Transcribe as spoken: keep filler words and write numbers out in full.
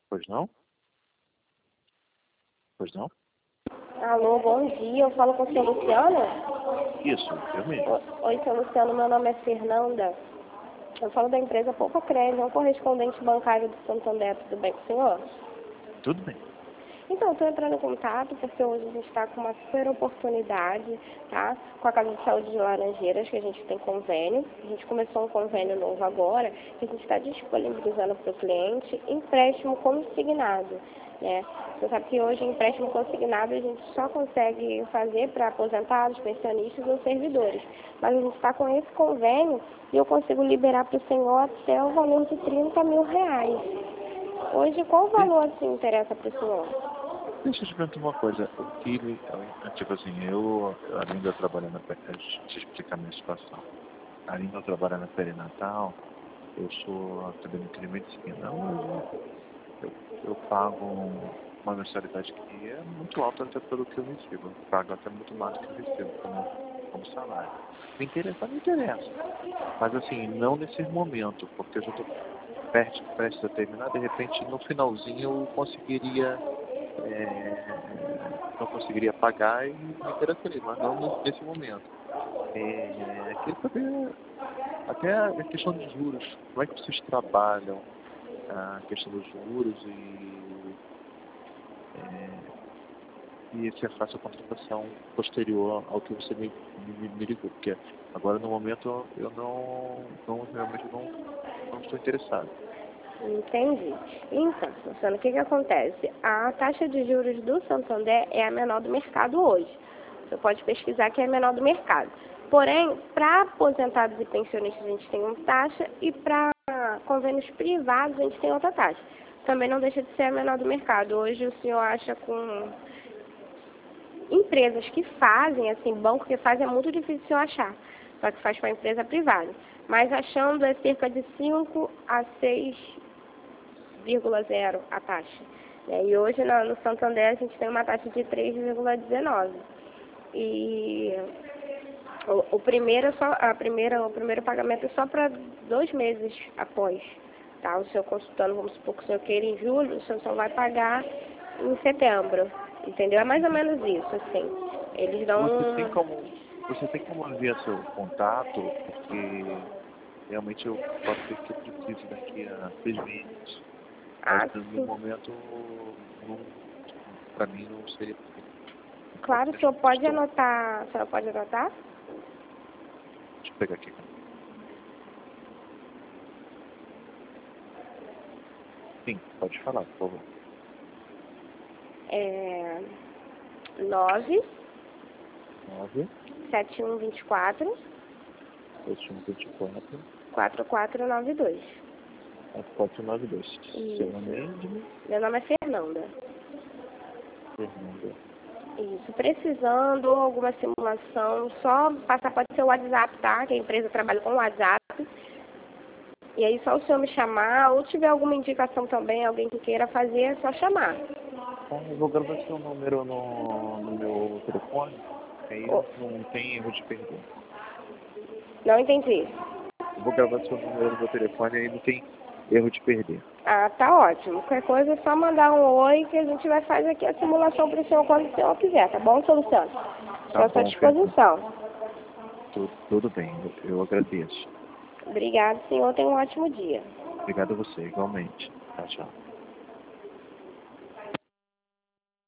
Pois não? Pois não? Alô, bom dia. Eu falo com o seu Luciano? Isso, eu mesmo. Oi, seu Luciano. Meu nome é Fernanda. Eu falo da empresa Poupa Crédito, é um correspondente bancário do Santander. Tudo bem com o senhor? Tudo bem. Então, estou entrando em contato porque hoje a gente está com uma super oportunidade, tá? Com a Casa de Saúde de Laranjeiras, que a gente tem convênio. A gente começou um convênio novo agora, que a gente está disponibilizando para o cliente empréstimo consignado, né? Você sabe que hoje empréstimo consignado a gente só consegue fazer para aposentados, pensionistas ou servidores. Mas a gente está com esse convênio e eu consigo liberar para o senhor até o valor de trinta mil reais. Hoje, qual o valor assim interessa para o senhor? Deixa eu te perguntar uma coisa. O que, tipo assim, eu, além de eu trabalhar na deixa eu te explicar a minha situação. Além de eu trabalhar na perinatal, eu sou acadêmico de medicina. Hoje eu, eu pago uma mensalidade que é muito alta até pelo que eu recebo. Eu pago até muito mais do que eu recebo como, como salário. Me interessa, me interessa. Mas assim, não nesse momento, porque eu já estou prestes, prestes a terminar, de repente no finalzinho eu conseguiria. É, não conseguiria pagar e me interessaria, mas não nesse momento. É, queria saber até a questão dos juros, como é que vocês trabalham a questão dos juros e, é, e se é fácil a contratação posterior ao que você me, me, me ligou, porque agora no momento eu não, não realmente não, não estou interessado. Entendi. Então, Luciano, o que que acontece? A taxa de juros do Santander é a menor do mercado hoje. Você pode pesquisar que é a menor do mercado. Porém, para aposentados e pensionistas a gente tem uma taxa e para convênios privados a gente tem outra taxa. Também não deixa de ser a menor do mercado. Hoje o senhor acha com empresas que fazem, assim, banco que faz é muito difícil eu achar. Só que faz para empresa privada. Mas achando é cerca de cinco a seis vírgula zero a taxa. E hoje no, no Santander a gente tem uma taxa de três vírgula dezenove. E o, o primeiro é só a primeira o primeiro pagamento é só para dois meses após, tá? O senhor consultando, vamos supor que o senhor queira em julho, o senhor só vai pagar em setembro, entendeu? É mais ou menos isso, assim. Eles dão Você tem como você tem como enviar seu contato, porque realmente eu posso ter que eu preciso daqui a seis meses. Mas ah, no sim. momento, para mim não seria possível. Claro, o senhor pode anotar, o senhor pode anotar? Deixa eu pegar aqui. Sim, pode falar, por favor. É nove nove sete um dois quatro sete um dois quatro quatro quatro nove dois. quatro quatro nove dois. Seu nome é Edna? Meu nome é Fernanda. Fernanda. Isso. Precisando alguma simulação, só passar pode ser o WhatsApp, tá? Que a empresa trabalha com o WhatsApp. E aí só o senhor me chamar, ou tiver alguma indicação também, alguém que queira fazer, é só chamar. Ah, eu vou gravar seu número no, no meu telefone, aí Oh, não tem erro de perder. não entendi. Eu vou gravar seu número no meu telefone, aí não tem erro de perder. Ah, tá ótimo. Qualquer coisa é só mandar um oi que a gente vai fazer aqui a simulação para o senhor quando o senhor quiser, tá bom, seu Luciano? Estou Tá à sua bom, Fernanda. disposição. Tudo, tudo bem, eu, eu agradeço. Obrigado, senhor. Tenha um ótimo dia. Obrigado a você, igualmente. Tchau, tchau.